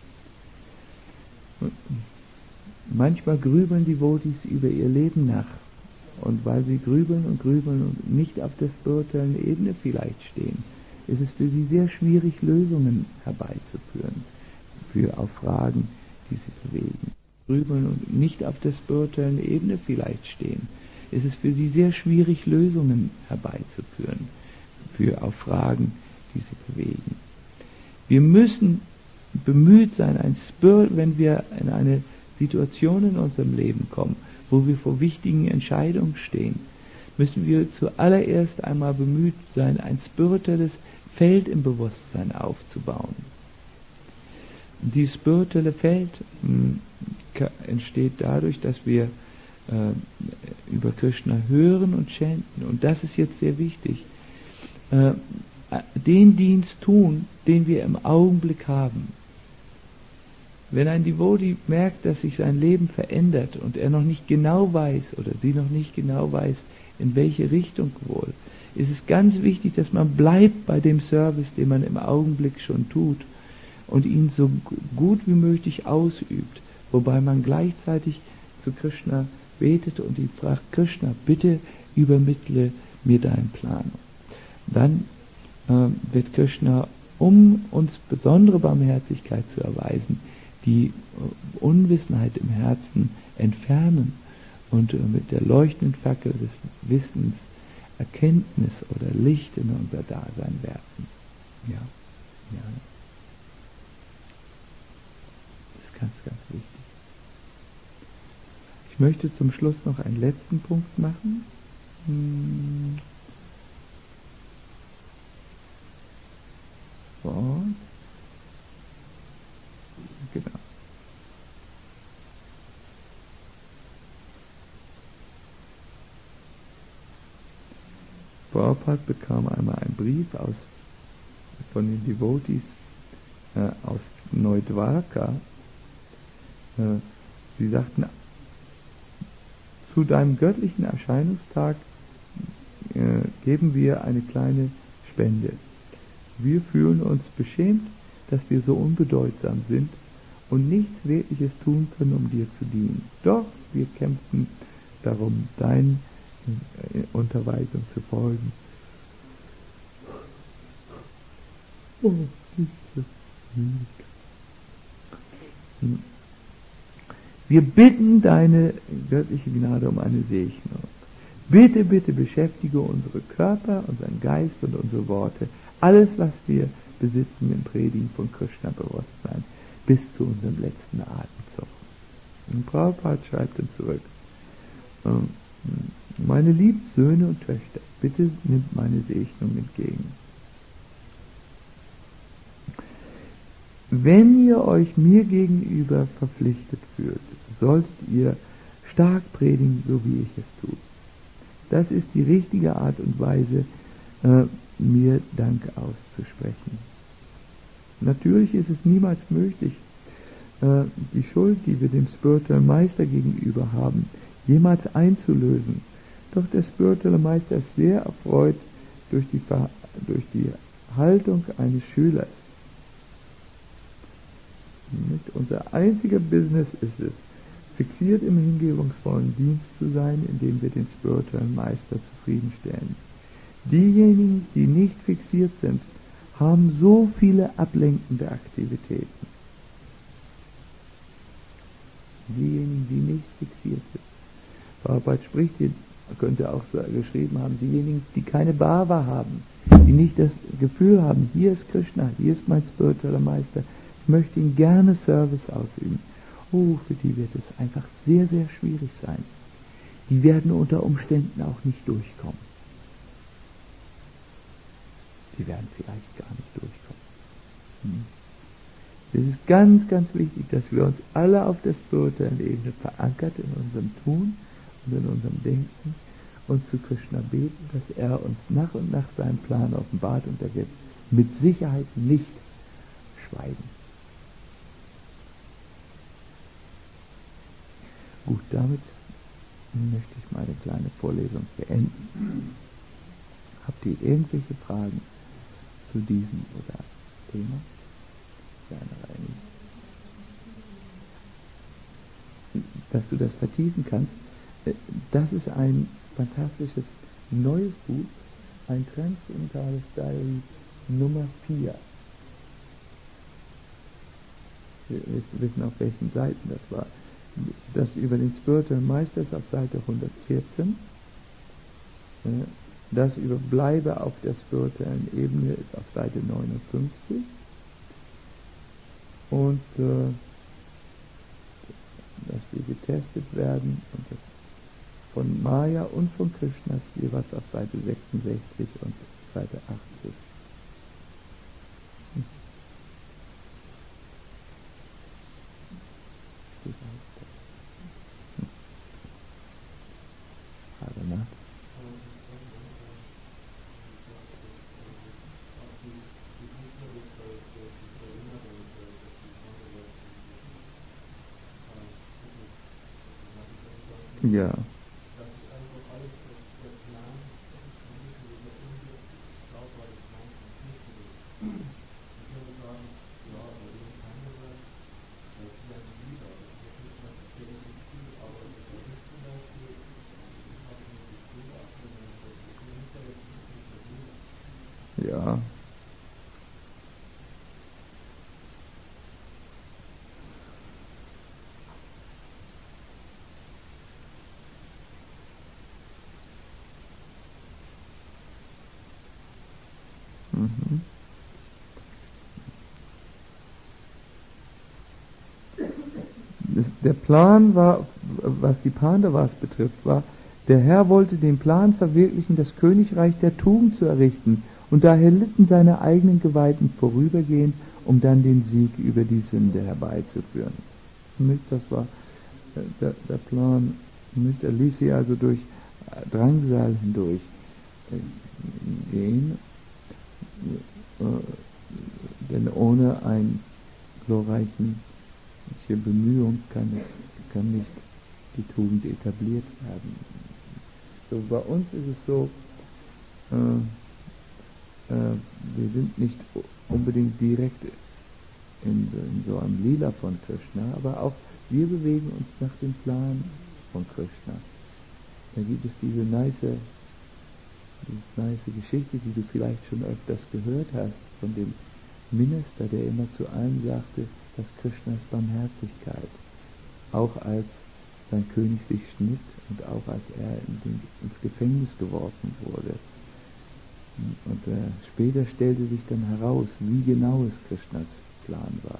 Und manchmal grübeln die Devotees über ihr Leben nach. Und weil sie grübeln und grübeln und nicht auf der spirituellen Ebene vielleicht stehen, ist es für sie sehr schwierig, Lösungen herbeizuführen für auf Fragen, die sie bewegen. Grübeln und nicht auf der spirituellen Ebene vielleicht stehen, ist es für sie sehr schwierig, Lösungen herbeizuführen für auf Fragen, die sie bewegen. Wir müssen bemüht sein, ein Spirit, wenn wir in eine Situation in unserem Leben kommen, wo wir vor wichtigen Entscheidungen stehen, müssen wir zuallererst einmal bemüht sein, ein spirituelles Feld im Bewusstsein aufzubauen. Dieses spirituelle Feld mh, entsteht dadurch, dass wir äh, über Krishna hören und chanten. Und das ist jetzt sehr wichtig. Äh, den Dienst tun, den wir im Augenblick haben. Wenn ein Devotee merkt, dass sich sein Leben verändert und er noch nicht genau weiß oder sie noch nicht genau weiß, in welche Richtung wohl, ist es ganz wichtig, dass man bleibt bei dem Service, den man im Augenblick schon tut und ihn so gut wie möglich ausübt, wobei man gleichzeitig zu Krishna betet und ihn fragt, Krishna, bitte übermittle mir deinen Plan. Dann äh, wird Krishna, um uns besondere Barmherzigkeit zu erweisen, die äh, Unwissenheit im Herzen entfernen und äh, mit der leuchtenden Fackel des Wissens Erkenntnis oder Licht in unser Dasein werfen. Ja, ja. Das ist ganz, ganz wichtig. Ich möchte zum Schluss noch einen letzten Punkt machen. Hm. So. Genau. Prabhupada bekam einmal einen Brief aus, von den Devotees äh, aus Neudwarka. Äh, sie sagten, zu deinem göttlichen Erscheinungstag äh, geben wir eine kleine Spende. Wir fühlen uns beschämt, dass wir so unbedeutsam sind und nichts Wirkliches tun können, um dir zu dienen. Doch wir kämpfen darum, deinen Unterweisung zu folgen. Oh, wir bitten deine göttliche Gnade um eine Segnung. Bitte, bitte beschäftige unsere Körper, unseren Geist und unsere Worte, alles, was wir besitzen im Predigen von Krishna-Bewusstsein, bis zu unserem letzten Atemzug. Und Prabhupada schreibt dann zurück, meine lieben Söhne und Töchter, bitte nimmt meine Segnung entgegen. Wenn ihr euch mir gegenüber verpflichtet fühlt, solltet ihr stark predigen, so wie ich es tue. Das ist die richtige Art und Weise, äh, mir Dank auszusprechen. Natürlich ist es niemals möglich, äh, die Schuld, die wir dem spirituellen Meister gegenüber haben, jemals einzulösen. Doch der spirituelle Meister ist sehr erfreut durch die, durch die Haltung eines Schülers. Nicht? Unser einziger Business ist es, fixiert im hingebungsvollen Dienst zu sein, indem wir den spirituellen Meister zufriedenstellen. Diejenigen, die nicht fixiert sind, haben so viele ablenkende Aktivitäten. Diejenigen, die nicht fixiert sind. Prabhupada spricht hier, könnte auch geschrieben haben, diejenigen, die keine Bhava haben, die nicht das Gefühl haben, hier ist Krishna, hier ist mein spiritueller Meister, ich möchte ihm gerne Service ausüben. Oh, für die wird es einfach sehr, sehr schwierig sein. Die werden unter Umständen auch nicht durchkommen. Die werden vielleicht gar nicht durchkommen. Hm. Es ist ganz, ganz wichtig, dass wir uns alle auf der spirituellen Ebene verankert in unserem Tun und in unserem Denken und zu Krishna beten, dass er uns nach und nach seinen Plan offenbart, und er wird mit Sicherheit nicht schweigen. Gut, damit möchte ich meine kleine Vorlesung beenden. Habt ihr irgendwelche Fragen zu diesem oder Thema? Dass du das vertiefen kannst, das ist ein fantastisches neues Buch, ein Transzendentales Diary Nummer vier. Wir wissen, auf welchen Seiten das war. Das über den Spiritual Meister ist auf Seite hundertvierzehn. Das über Bleibe auf der spirituellen Ebene ist auf Seite neunundfünfzig. Und äh, dass wir getestet werden, und das von Maya und von Krishnas jeweils auf Seite sechsundsechzig und Seite achtzig. Hm. Hm. Hm. Ja. Ja. Mhm. Der Plan war, was die Pandavas betrifft, war, der Herr wollte den Plan verwirklichen, das Königreich der Tugend zu errichten, und daher litten seine eigenen Geweihten vorübergehend, um dann den Sieg über die Sünde herbeizuführen. Nicht, das war der, der Plan. Nicht, er ließ sie also durch Drangsal hindurch gehen, denn ohne einen glorreichen Bemühung kann, es, kann nicht die Tugend etabliert werden. So, bei uns ist es so, äh, äh, wir sind nicht unbedingt direkt in, in so einem Lila von Krishna, aber auch wir bewegen uns nach dem Plan von Krishna. Da gibt es diese nice, diese nice Geschichte, die du vielleicht schon öfters gehört hast, von dem Minister, der immer zu allen sagte, dass Krishnas Barmherzigkeit, auch als sein König sich schnitt und auch als er in den, ins Gefängnis geworfen wurde. Und äh, später stellte sich dann heraus, wie genau es Krishnas Plan war.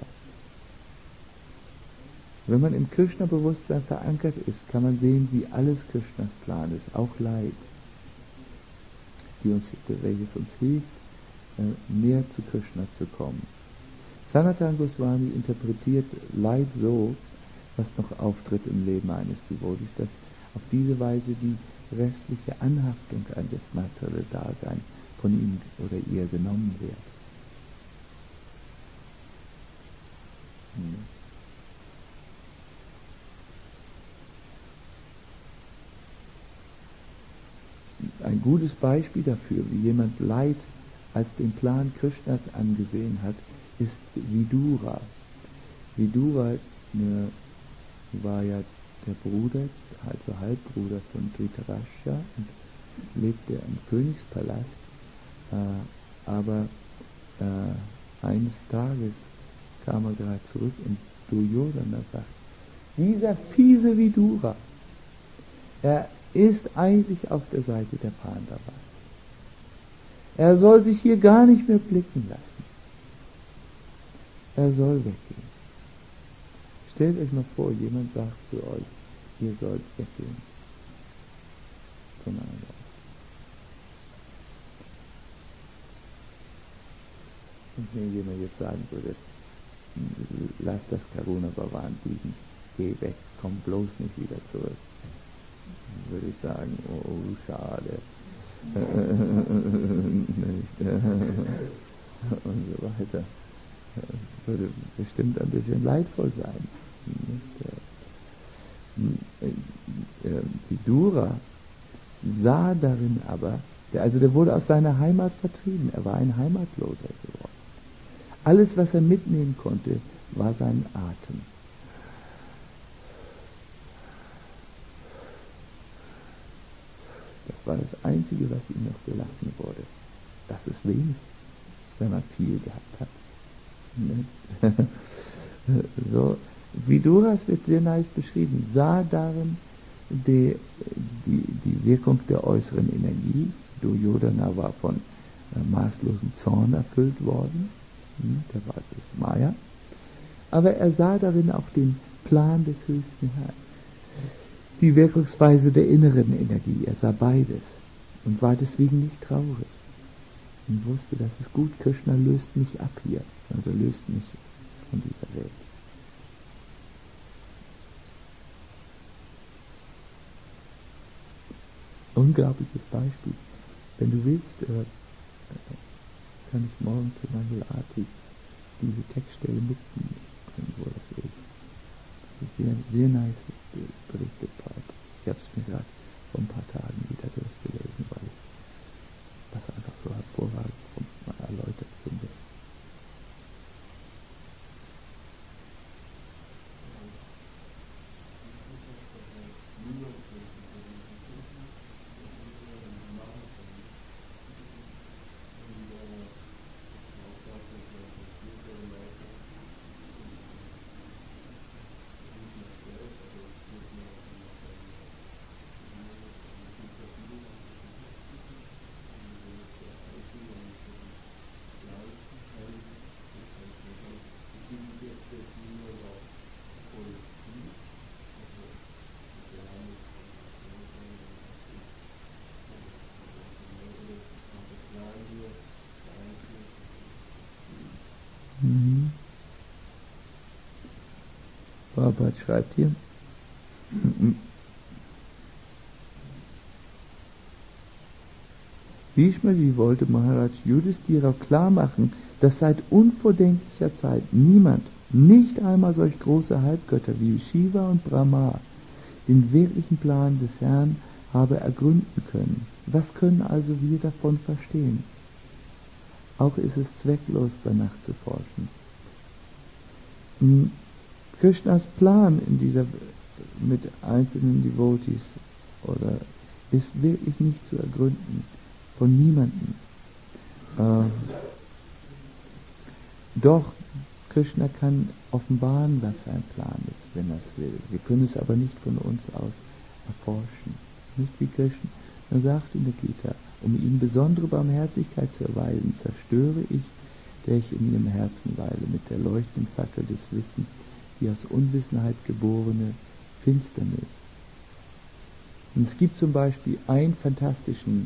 Wenn man im Krishna-Bewusstsein verankert ist, kann man sehen, wie alles Krishnas Plan ist, auch Leid, die uns, welches uns hilft, äh, näher zu Krishna zu kommen. Sanatana Goswami interpretiert Leid so, was noch auftritt im Leben eines Devotis, dass auf diese Weise die restliche Anhaftung an das materielle Dasein von ihm oder ihr genommen wird. Hm. Ein gutes Beispiel dafür, wie jemand Leid als den Plan Krishnas angesehen hat, ist Vidura. Vidura ne, war ja der Bruder, also Halbbruder von Dhritarashtra, und lebte im Königspalast, äh, aber äh, eines Tages kam er gerade zurück und Duryodhana sagt, dieser fiese Vidura, er ist eigentlich auf der Seite der Pandavas. Er soll sich hier gar nicht mehr blicken lassen. Er soll weggehen. Stellt euch mal vor, jemand sagt zu euch, ihr sollt weggehen. Von einer Seite. Und wenn jemand jetzt sagen würde, lass das Karuna Bhavan liegen, geh weg, komm bloß nicht wieder zurück. Würde ich sagen, oh, schade. Und so weiter. Würde bestimmt ein bisschen leidvoll sein. Vidura sah darin aber, der, also der wurde aus seiner Heimat vertrieben, er war ein Heimatloser geworden. Alles, was er mitnehmen konnte, war sein Atem. Das war das Einzige, was ihm noch gelassen wurde. Das ist wenig, wenn man viel gehabt hat. So, Viduras wird sehr nice beschrieben, sah darin die, die, die Wirkung der äußeren Energie. Duryodhana war von äh, maßlosem Zorn erfüllt worden, hm, der war das Maya, aber er sah darin auch den Plan des höchsten Herrn, die Wirkungsweise der inneren Energie, er sah beides und war deswegen nicht traurig und wusste, das ist gut, Krishna löst mich ab hier, also löst mich von dieser Welt. Unglaubliches Beispiel. Wenn du willst, äh, kann ich morgen zu Mangalati diese Textstelle mitbringen, wo das ist. Das ist sehr, sehr nice berichtet. Ich habe es mir gerade vor ein paar Tagen wieder durchgelesen, weil ich das einfach so hervorragend erläutert finde. Mhm. Prabhupada schreibt hier, mhm. Bhishmaji wollte Maharaj Yudhishthira klar machen, dass seit unvordenklicher Zeit niemand, nicht einmal solch große Halbgötter wie Shiva und Brahma, den wirklichen Plan des Herrn habe ergründen können. Was können also wir davon verstehen? Auch ist es zwecklos, danach zu forschen. Krishnas Plan in dieser, mit einzelnen Devotees oder ist wirklich nicht zu ergründen, von niemandem. Äh, doch, Krishna kann offenbaren, was sein Plan ist, wenn er es will. Wir können es aber nicht von uns aus erforschen. Nicht wie Krishna sagt in der Gita, um ihm besondere Barmherzigkeit zu erweisen, zerstöre ich, der ich in ihrem Herzen weile, mit der leuchtenden Fackel des Wissens, die aus Unwissenheit geborene Finsternis. Und es gibt zum Beispiel einen fantastischen,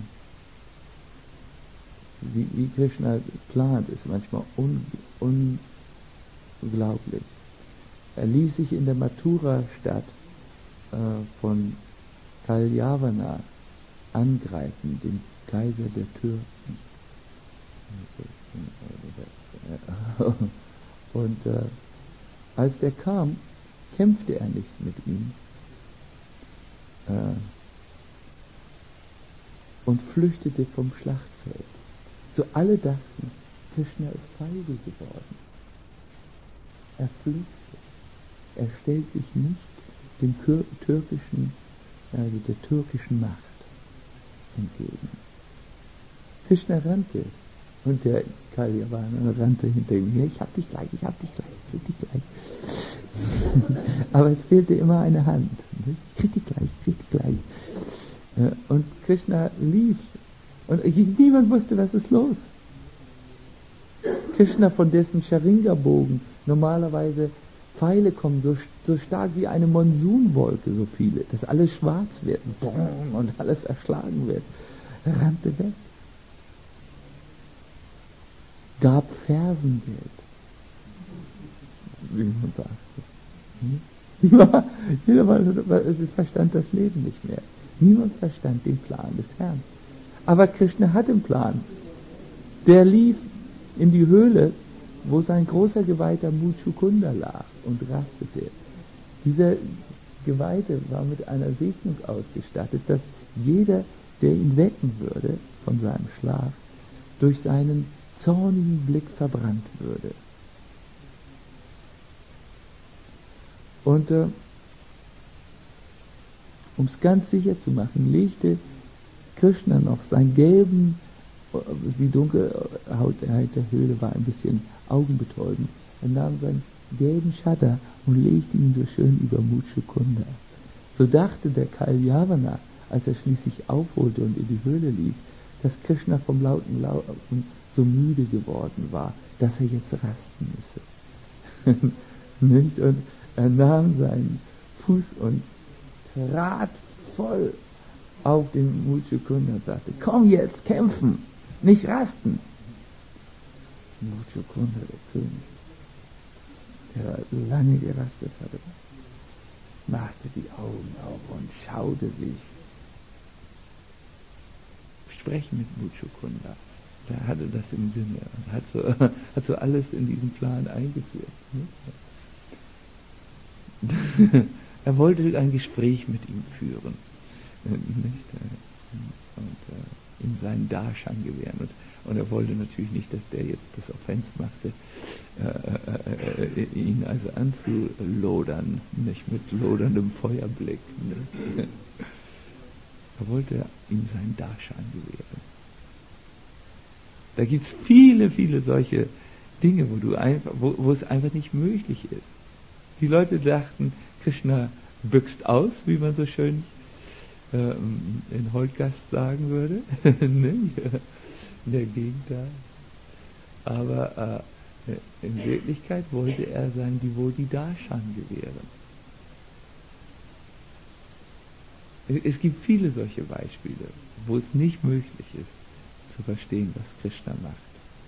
wie, wie Krishna plant, ist manchmal un, unglaublich. Er ließ sich in der Mathura-Stadt äh, von Kalyavana angreifen, dem Kaiser der Türken. Und äh, als der kam, kämpfte er nicht mit ihm äh, und flüchtete vom Schlachtfeld. So alle dachten, Krishna ist feige geworden. Er flüchtet. Er stellt sich nicht dem türkischen, also der türkischen Macht entgegen. Krishna rannte und der Kalyavana rannte hinter ihm her. Ich hab dich gleich, ich hab dich gleich, ich krieg dich gleich. Aber es fehlte immer eine Hand. Ich krieg dich gleich, ich krieg dich gleich. Und Krishna lief. Und niemand wusste, was ist los. Krishna, von dessen Sharinga-Bogen normalerweise Pfeile kommen, so, so stark wie eine Monsunwolke, so viele, dass alles schwarz wird und alles erschlagen wird, rannte weg. Gab Fersengeld. wie man sagt. Jeder verstand das Leben nicht mehr. Niemand verstand den Plan des Herrn. Aber Krishna hat einen Plan. Der lief in die Höhle, wo sein großer Geweihter Muchukunda lag und rastete. Dieser Geweihte war mit einer Segnung ausgestattet, dass jeder, der ihn wecken würde von seinem Schlaf, durch seinen zornigen Blick verbrannt würde. Und äh, um es ganz sicher zu machen, legte Krishna noch seinen gelben, die dunkle Haut der Höhle war ein bisschen augenbetäubend. Er nahm seinen gelben Schatter und legte ihn so schön über Muchukunda. So dachte der Kalyavana, als er schließlich aufholte und in die Höhle lief, dass Krishna vom lauten Laufen so müde geworden war, dass er jetzt rasten müsse. Nicht? Und er nahm seinen Fuß und trat voll auf den Muchukunda und sagte, komm jetzt, kämpfen, nicht rasten. Muchukunda, der König, der lange gerastet hatte, machte die Augen auf und schaute sich. Sprechen mit Muchukunda. Der hatte das im Sinne und hat so, hat so alles in diesen Plan eingeführt. Nicht? Er wollte ein Gespräch mit ihm führen. Nicht? Und äh, ihm seinen Darshan gewähren. Und, und er wollte natürlich nicht, dass der jetzt das Offense machte, äh, äh, äh, ihn also anzulodern, nicht mit loderndem Feuerblick. Nicht? Er wollte ihm seinen Darshan gewähren. Da gibt es viele, viele solche Dinge, wo, du einfach, wo, wo es einfach nicht möglich ist. Die Leute dachten, Krishna büxt aus, wie man so schön ähm, in Holtgast sagen würde. In der Gegenteil. Aber äh, in Wirklichkeit wollte er sein Devotee Darshan gewähren. Es gibt viele solche Beispiele, wo es nicht möglich ist, zu verstehen, was Krishna macht.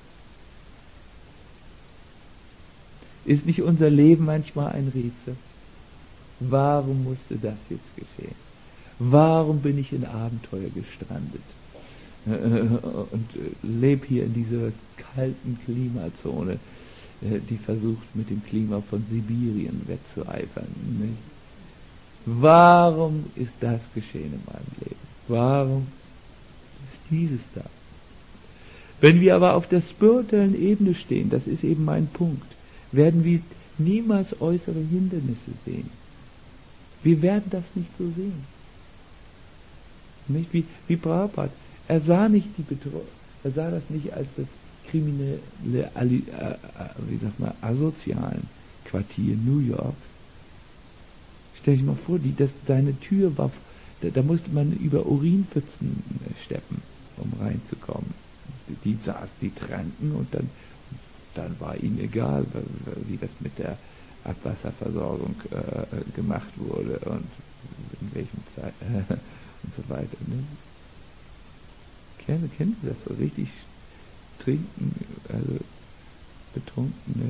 Ist nicht unser Leben manchmal ein Rätsel? Warum musste das jetzt geschehen? Warum bin ich in Abenteuer gestrandet? Und lebe hier in dieser kalten Klimazone, die versucht, mit dem Klima von Sibirien wettzueifern. Nicht? Warum ist das geschehen in meinem Leben? Warum ist dieses da? Wenn wir aber auf der spirituellen Ebene stehen, das ist eben mein Punkt, werden wir niemals äußere Hindernisse sehen. Wir werden das nicht so sehen. Nicht? Wie, wie Prabhupada. Er sah nicht die Bedrohung, er sah das nicht als das kriminelle, wie sagt man, asozialen Quartier New Yorks. Stell dich mal vor, die, das, seine Tür war, da, da musste man über Urinpfützen steppen, um reinzukommen. Die, die saß, die tranken und dann, dann war ihnen egal, wie das mit der Abwasserversorgung äh, gemacht wurde und in welchem Zeit äh, und so weiter. Ne? Kennen, kennen Sie das so richtig trinken, also betrunkene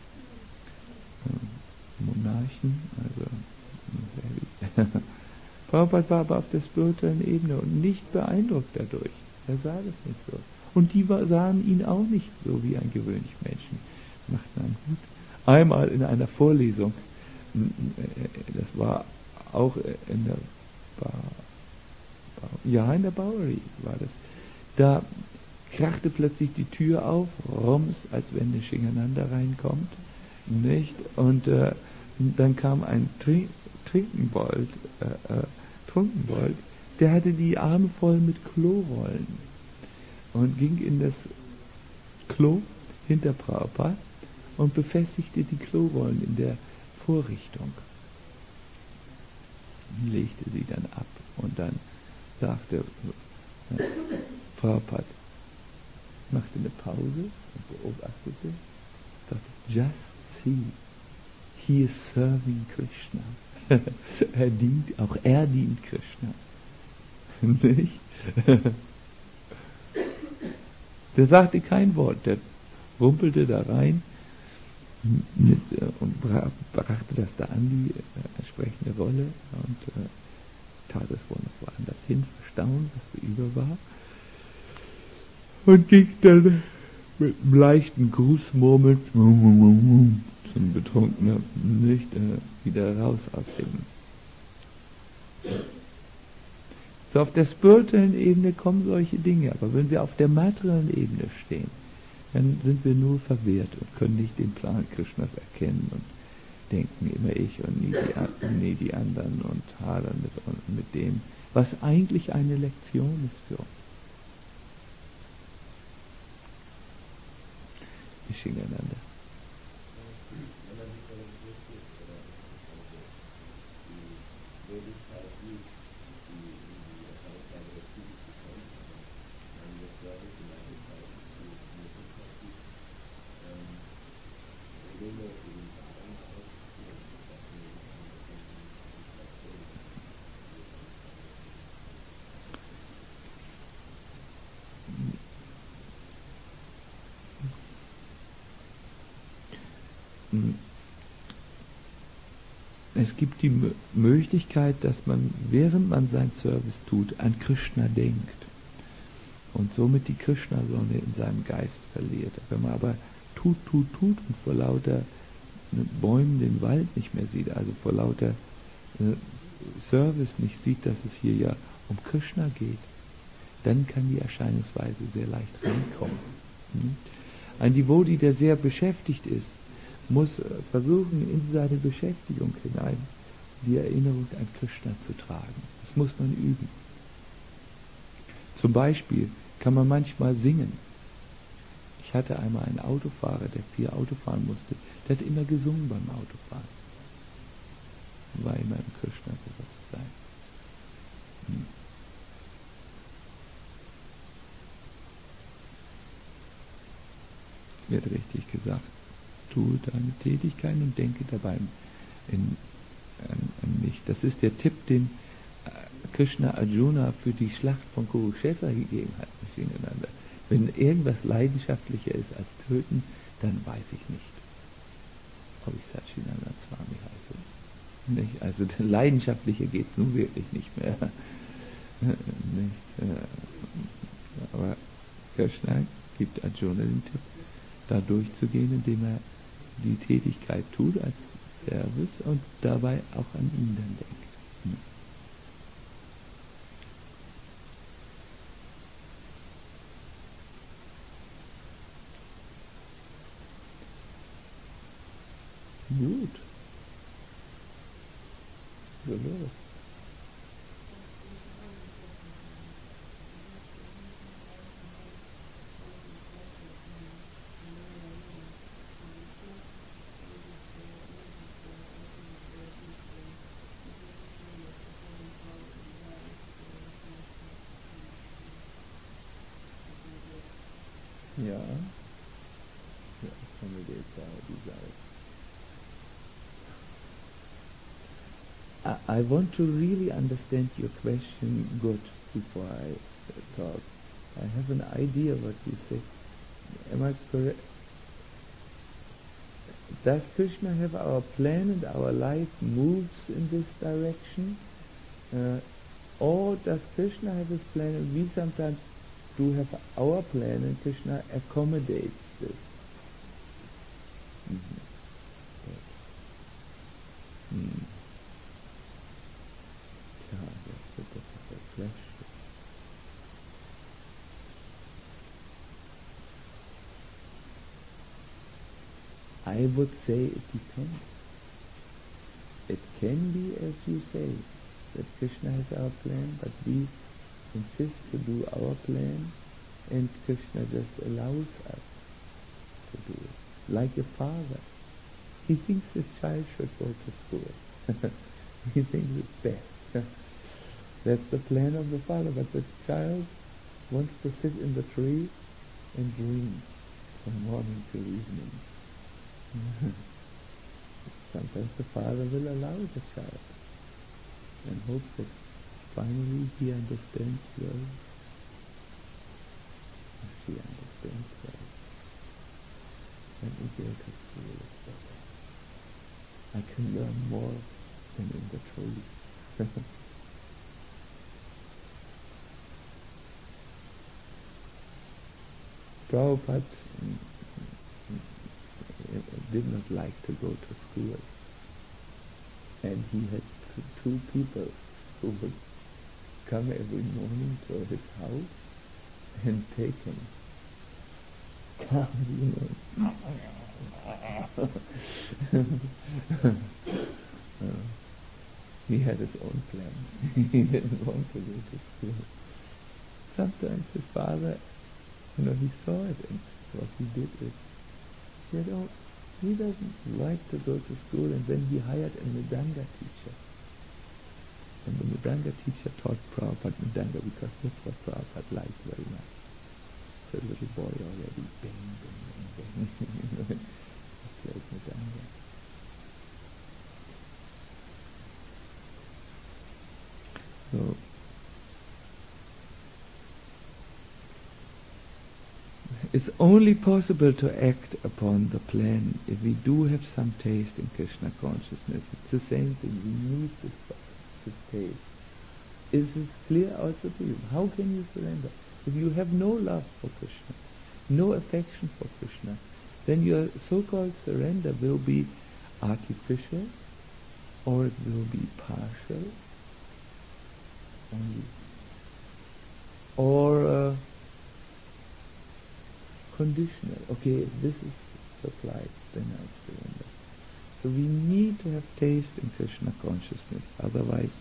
äh, Monarchen, also Prabhupada war aber auf der spirituellen Ebene und nicht beeindruckt dadurch. Er sah das nicht so. Und die war, sahen ihn auch nicht so wie ein gewöhnlicher Menschen. Machten einen Hut. Einmal in einer Vorlesung, das war auch in der Bar, Bar, ja, in der Bowery war das. Da krachte plötzlich die Tür auf, rums, als wenn eine Shingananda reinkommt, nicht? Und äh, dann kam ein Trink Trinkenbold, äh, äh, Trunkenbold, der hatte die Arme voll mit Klorollen und ging in das Klo hinter Prabhupada und befestigte die Klorollen in der Vorrichtung. Und legte sie dann ab und dann sagte äh, Prabhupada, machte eine Pause und beobachtete, sagte, just see, he is serving Krishna. er dient, auch er dient Krishna. Nicht? Der sagte kein Wort, der rumpelte da rein mit, äh, und bra brachte das da an, die äh, entsprechende Rolle, und äh, tat es wohl noch woanders hin, verstaunt, was so über war, und ging dann mit einem leichten Grußmurmeln zum Betrunkenen nicht äh, wieder raus aus dem. So, auf der spirituellen Ebene kommen solche Dinge, aber wenn wir auf der materiellen Ebene stehen, dann sind wir nur verwirrt und können nicht den Plan Krishnas erkennen und denken immer ich und nie die, nie die anderen und hadern mit, mit dem, was eigentlich eine Lektion ist für uns. Die schicken einander. Es gibt die Möglichkeit, dass man, während man seinen Service tut, an Krishna denkt und somit die Krishna-Sonne in seinem Geist verliert. Wenn man aber tut, tut, tut und vor lauter Bäumen den Wald nicht mehr sieht, also vor lauter äh, Service nicht sieht, dass es hier ja um Krishna geht, dann kann die Erscheinungsweise sehr leicht reinkommen. Hm? Ein Devotee, der sehr beschäftigt ist, muss versuchen, in seine Beschäftigung hinein die Erinnerung an Krishna zu tragen. Das muss man üben. Zum Beispiel kann man manchmal singen. Ich hatte einmal einen Autofahrer, der viel Auto fahren musste, der hat immer gesungen beim Autofahren. War immer im Krishna-Bewusstsein. Hm. Wird richtig gesagt. Tue deine Tätigkeiten und denke dabei in, an, an mich. Das ist der Tipp, den Krishna Arjuna für die Schlacht von Kurukshetra gegeben hat, miteinander. Wenn irgendwas leidenschaftlicher ist als Töten, dann weiß ich nicht, ob ich Satchidananda Swami heiße. Nicht? Also leidenschaftlicher geht es nun wirklich nicht mehr. Nicht? Aber Krishna gibt Arjuna den Tipp, da durchzugehen, indem er die Tätigkeit tut als Service und dabei auch an ihn dann denkt. Hm. Gut. So los. Ja, ja, accommodate our desires. I, I want to really understand your question good before I uh, talk. I have an idea what you say. Am I correct? Does Krishna have our plan and our life moves in this direction? Uh, or does Krishna have his plan and we sometimes do have our plan and Krishna accommodates this? Mm-hmm. Mm. Yeah, that's a difficult question. I would say it depends. It can be, as you say, that Krishna has our plan, but we insist to do our plan, and Krishna just allows us to do it. Like a father. He thinks his child should go to school. He thinks it's best. That's the plan of the father, but the child wants to sit in the tree and dream from morning till evening. Sometimes the father will allow the child and hope that finally he understands well. She understands well. Let me go to school. can learn more than in the trolley. Prabhupada did not like to go to school, and he had two people who would come every morning to his house and take him. You know. uh, he had his own plan. He didn't want to go to school. Sometimes his father, you know, he saw it, and what he did is, he said, oh, he doesn't like to go to school, and then he hired a Mridanga teacher. And the Mridanga teacher taught Prabhupada Mridanga because that's what Prabhupada liked very much. So the little boy already bang, bang, bang, bang, you know, he played Mridanga. So, it's only possible to act upon the plan if we do have some taste in Krishna consciousness. It's the same thing. We need this, this taste. Is this clear also to you? How can you surrender? If you have no love for Krishna, no affection for Krishna, then your so-called surrender will be artificial, or it will be partial, only, or uh, conditional. Okay, if this is supplied, then I surrender. So we need to have taste in Krishna consciousness, otherwise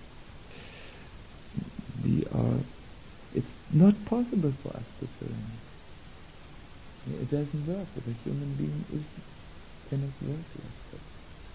we are, it's not possible for us to surrender. It doesn't work. The human being is, cannot work like that.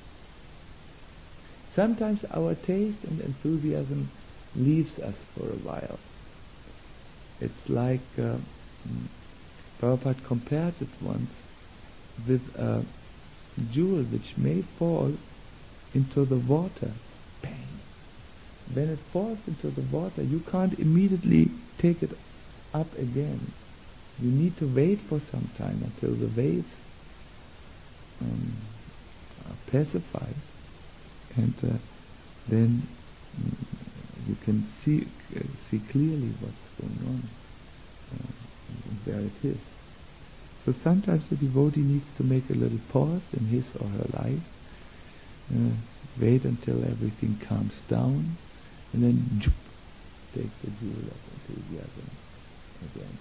Sometimes our taste and enthusiasm leaves us for a while. It's like uh, Prabhupada compared it once with a jewel which may fall into the water. Bang! When it falls into the water, you can't immediately take it up again. You need to wait for some time until the waves um, are pacified, and uh, then mm, you can see uh, see clearly what's going on, uh, and where it is. So sometimes the devotee needs to make a little pause in his or her life, uh, wait until everything calms down, and then jup, take the jewel of enthusiasm again.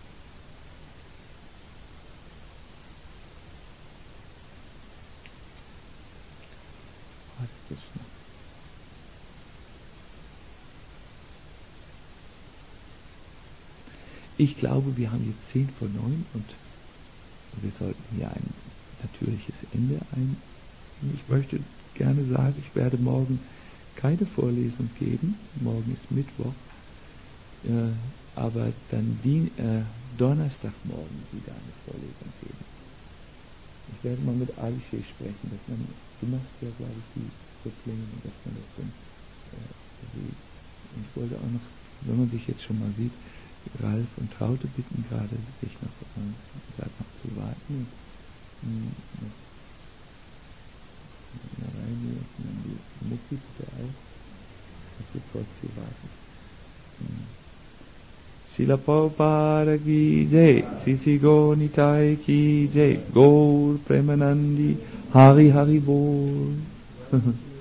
Hare Krishna. Ich glaube, wir haben jetzt zehn vor neun und wir sollten hier ein natürliches Ende ein. Ich möchte gerne sagen, ich werde morgen keine Vorlesung geben. Morgen ist Mittwoch. Äh, aber dann Dien, äh, Donnerstagmorgen wieder eine Vorlesung geben. Ich werde mal mit Abhishek sprechen, dass man, du machst ja, glaube ich, die Kurzlänge, dass man das dann äh, sieht. Und ich wollte auch noch, wenn man sich jetzt schon mal sieht, Ralf und Traute bitten gerade, sich noch, äh, gerade noch zu warten. Und, äh, Reine und dann die Mutti bitte auch, dass wir kurz hier warten. Srila Prabhupada ki jai, Sisi Gaur Nitai ki jai, Gaur Premanandi, Hari Hari Bol.